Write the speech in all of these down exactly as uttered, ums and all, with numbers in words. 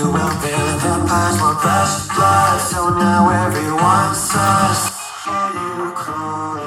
will be the past, my best blood. So now everyone says, can you call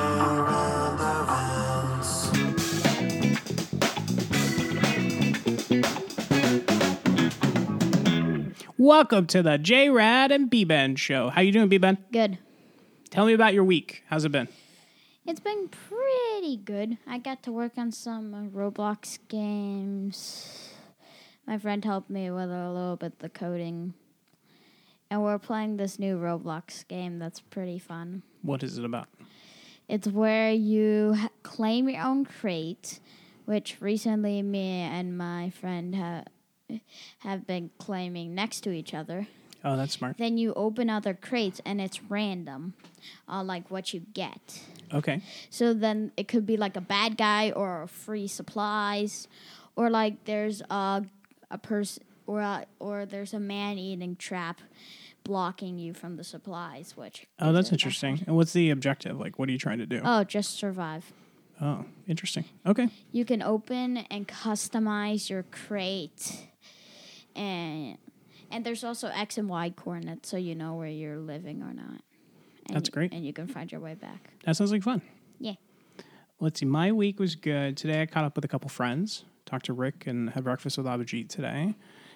irrelevance? Welcome to the J-Rad and B-Ben show. How you doing, B-Ben? Good. Tell me about your week. How's it been? It's been pretty good. I got to work on some uh, Roblox games. My friend helped me with a little bit of the coding. And we're playing this new Roblox game that's pretty fun. What is it about? It's where you ha- claim your own crate, which recently me and my friend ha- have been claiming next to each other. Oh, that's smart. Then you open other crates, and it's random, uh, like what you get. Okay. So then it could be like a bad guy or free supplies, or like there's a a person or a, or there's a man-eating trap blocking you from the supplies. Which Oh, that's isn't interesting. that And what's the objective? Like, what are you trying to do? Oh, just survive. Oh, interesting. Okay. You can open and customize your crate, and and there's also X and Y coordinates, so you know where you're living or not. And That's you, great. And you can find your way back. That sounds like fun. Yeah. Let's see. My week was good. Today I caught up with a couple friends, talked to Rick, and had breakfast with Abhijit today.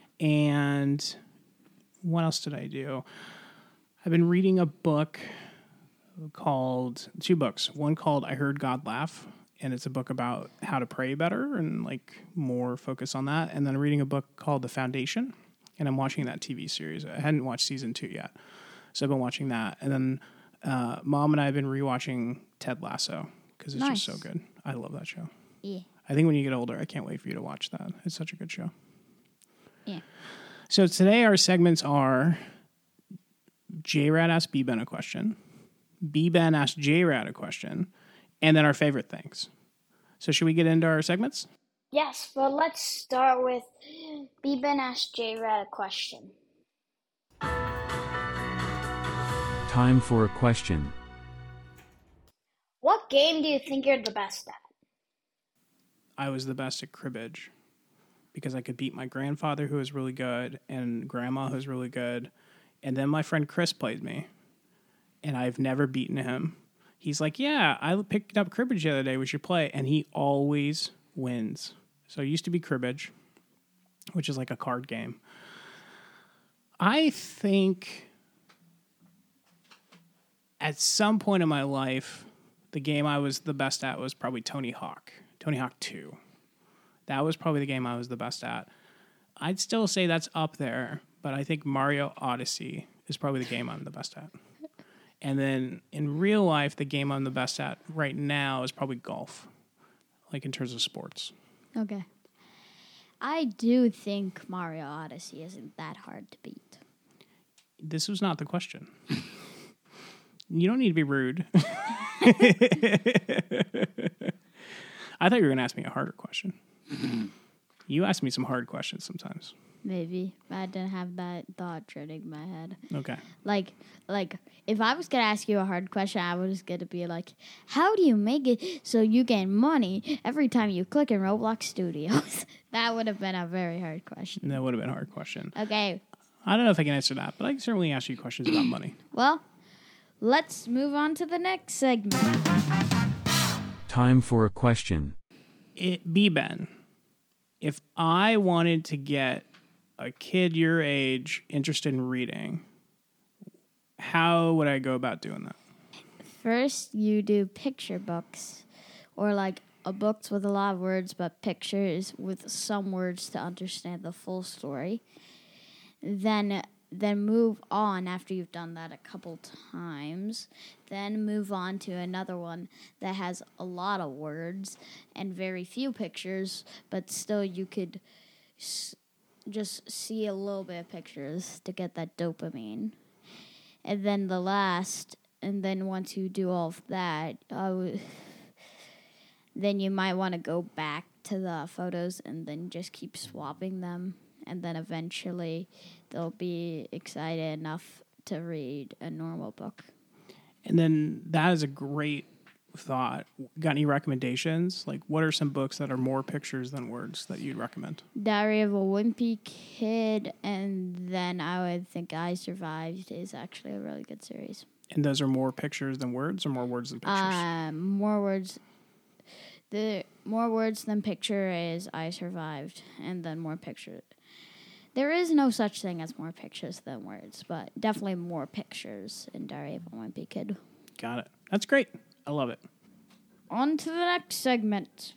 And what else did I do? I've been reading a book called, two books. One called I Heard God Laugh, and it's a book about how to pray better and like more focus on that. And then I'm reading a book called The Foundation, and I'm watching that T V series. I hadn't watched season two yet, so I've been watching that. And then uh, Mom and I have been rewatching Ted Lasso because it's Nice. just so good. I love that show. Yeah. I think when you get older, I can't wait for you to watch that. It's such a good show. Yeah. So today our segments are J-Rad asks B-Ben a question, B-Ben asks J-Rad a question, and then our favorite things. So should we get into our segments? Yes, but let's start with B-Ben asked J-Rad a question. Time for a question. What game do you think you're the best at? I was the best at cribbage because I could beat my grandfather, who was really good, and grandma, who's really good. And then my friend Chris played me, and I've never beaten him. He's like, yeah, I picked up cribbage the other day. We should play. And he always wins. So it used to be cribbage, which is like a card game. I think at some point in my life, the game I was the best at was probably Tony Hawk. Tony Hawk two. That was probably the game I was the best at. I'd still say that's up there, but I think Mario Odyssey is probably the game I'm the best at. And then in real life, the game I'm the best at right now is probably golf, like in terms of sports. Okay. I do think Mario Odyssey isn't that hard to beat. This was not the question. You don't need to be rude. I thought you were going to ask me a harder question. You ask me some hard questions sometimes. Maybe. But I didn't have that thought trending in my head. Okay. Like, like if I was going to ask you a hard question, I was going to be like, how do you make it so you get money every time you click in Roblox Studios? That would have been a very hard question. That would have been a hard question. Okay. I don't know if I can answer that, but I can certainly ask you questions about money. Well, let's move on to the next segment. Time for a question. It, B-Ben, if I wanted to get a kid your age interested in reading, how would I go about doing that? First, you do picture books, or like a books with a lot of words, but pictures with some words to understand the full story. Then, then move on after you've done that a couple times. Then move on to another one that has a lot of words and very few pictures, but still you could s- just see a little bit of pictures to get that dopamine. And then the last, and then once you do all of that, I w- then you might want to go back to the photos and then just keep swapping them. And then eventually they'll be excited enough to read a normal book. And then that is a great thought. Got any recommendations? Like, what are some books that are more pictures than words that you'd recommend? Diary of a Wimpy Kid, and then I would think I Survived is actually a really good series. And those are more pictures than words, or more words than pictures? Um, more words. The more words than picture is I Survived, and then more picture. There is no such thing as more pictures than words, but definitely more pictures in Diary of a Wimpy Kid. Got it. That's great. I love it. On to the next segment.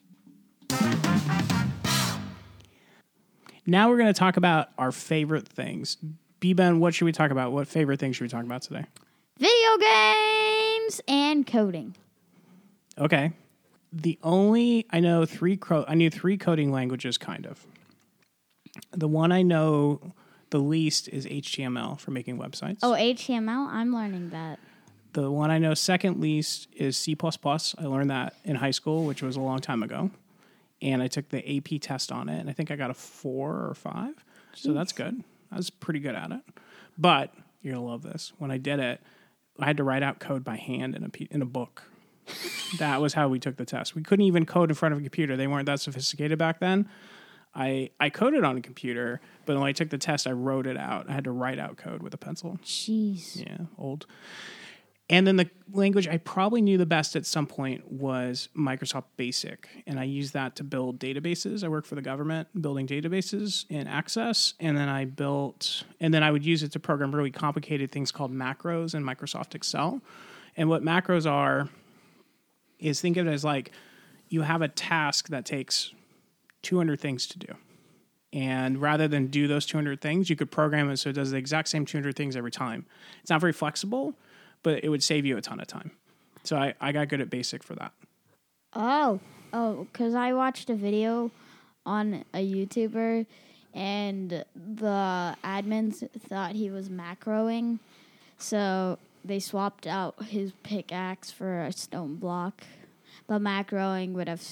Now we're going to talk about our favorite things. B-Ben, what should we talk about? What favorite things should we talk about today? Video games and coding. Okay. The only, I know three, cro- I knew three coding languages, kind of. The one I know the least is H T M L for making websites. Oh, H T M L? I'm learning that. The one I know second least is C plus plus. I learned that in high school, which was a long time ago. And I took the A P test on it, and I think I got a four or five. Jeez. So that's good. I was pretty good at it. But you're going to love this. When I did it, I had to write out code by hand in a, p- in a book. That was how we took the test. We couldn't even code in front of a computer. They weren't that sophisticated back then. I, I coded on a computer, but when I took the test, I wrote it out. I had to write out code with a pencil. Jeez. Yeah, old. And then the language I probably knew the best at some point was Microsoft Basic. And I used that to build databases. I work for the government building databases in Access. And then I built, and then I would use it to program really complicated things called macros in Microsoft Excel. And what macros are is, think of it as like you have a task that takes two hundred things to do. And rather than do those two hundred things, you could program it so it does the exact same two hundred things every time. It's not very flexible, but it would save you a ton of time. So I, I got good at Basic for that. Oh, oh, because I watched a video on a YouTuber, and the admins thought he was macroing, so they swapped out his pickaxe for a stone block. But macroing would have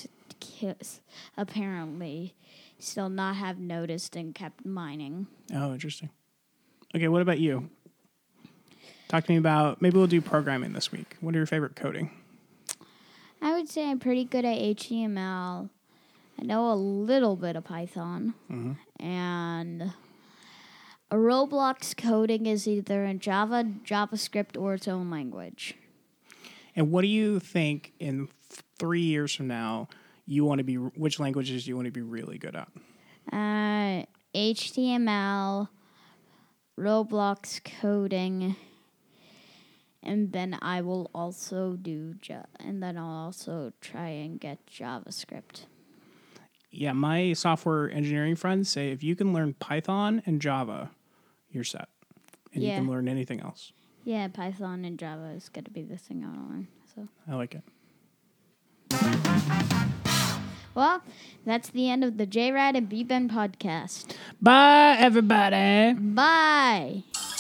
apparently still not have noticed and kept mining. Oh, interesting. Okay, what about you? Talk to me about, maybe we'll do programming this week. What are your favorite coding? I would say I'm pretty good at H T M L. I know a little bit of Python. Mm-hmm. And a Roblox coding is either in Java, JavaScript, or its own language. And what do you think in f- three years from now, you want to be, which languages do you want to be really good at? Uh, H T M L, Roblox coding, and then I will also do, ja- and then I'll also try and get JavaScript. Yeah, my software engineering friends say if you can learn Python and Java, you're set. And Yeah. you can learn anything else. Yeah, Python and Java is going to be the thing I want to learn. So. I like it. Well, that's the end of the J-Rad and B-Ben podcast. Bye, everybody. Bye.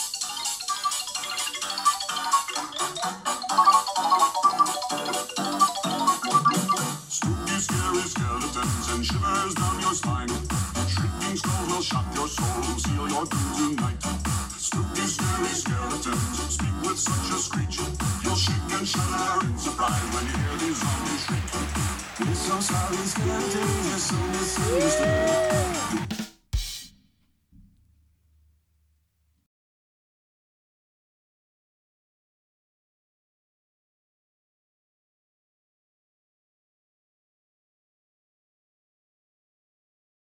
Spooky, scary skeletons and shivers down your spine. Shrieking skulls will shock your soul, seal your doom tonight. Spooky, scary skeletons speak with such a screech. You'll shake and shudder in surprise when you hear these zombies shriek. We're so sorry, skeletons, you're so misunderstood.